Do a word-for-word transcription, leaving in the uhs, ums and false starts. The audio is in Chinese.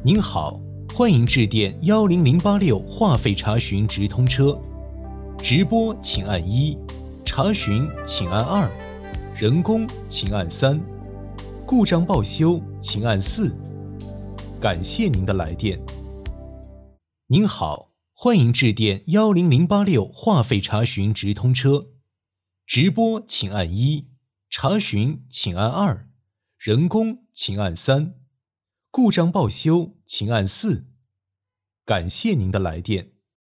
您好，欢迎致电幺零零八六话费查询直通车，直播请按一，查询请按二，人工请按三，故障报修请按四。感谢您的来电。您好，欢迎致电幺零零八六话费查询直通车，直播请按一，查询请按二，人工请按三，故障报修请按四。感谢您的来电。